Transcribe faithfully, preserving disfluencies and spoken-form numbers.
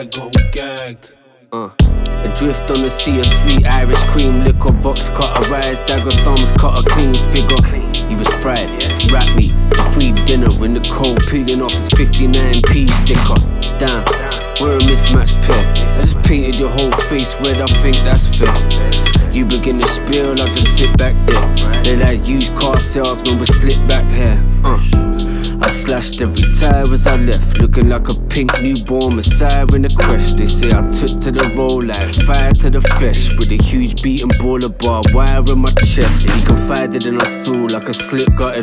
I got gagged. Uh, adrift on the sea of sweet Irish cream liquor, box cutter, rise, dagger thumbs, cut a clean figure. He was fried, wrapped me, a free dinner in the cold, peeling off his fifty-nine p sticker. Damn, we're a mismatched pair. I just painted your whole face red, I think that's fair. You begin to spill, I just sit back there. They like used car salesmen with slick back hair. Uh. I slashed every tire as I left, looking like a pink newborn messiah in a crash. They say I took to the roll like fire to the flesh, with a huge beating ball of barbed wire in my chest. He confided in our soul like a slit gutted